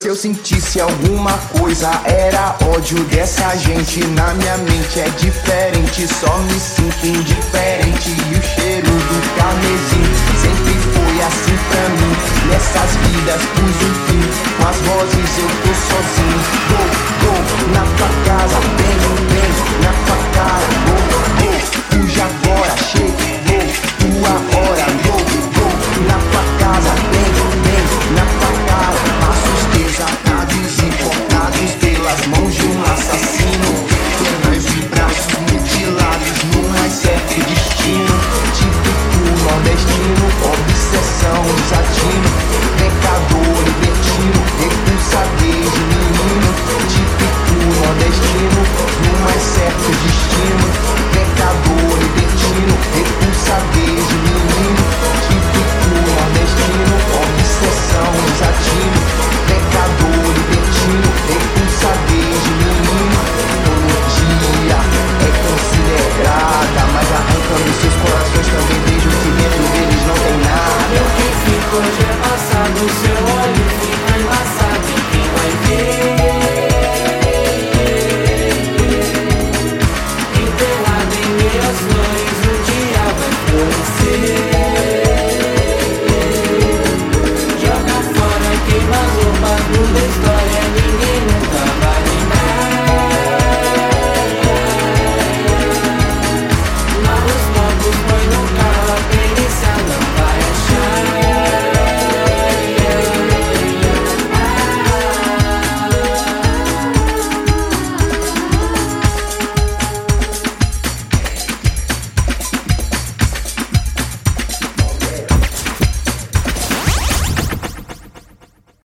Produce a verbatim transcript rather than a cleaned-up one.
Se eu sentisse alguma coisa, era ódio dessa gente. Na minha mente é diferente, só me sinto indiferente. E o cheiro do carmesim sempre foi assim pra mim. Nessas vidas pus um fim, com as vozes eu tô sozinho. Vou, vou na tua casa, bem, bem na tua cara. Vou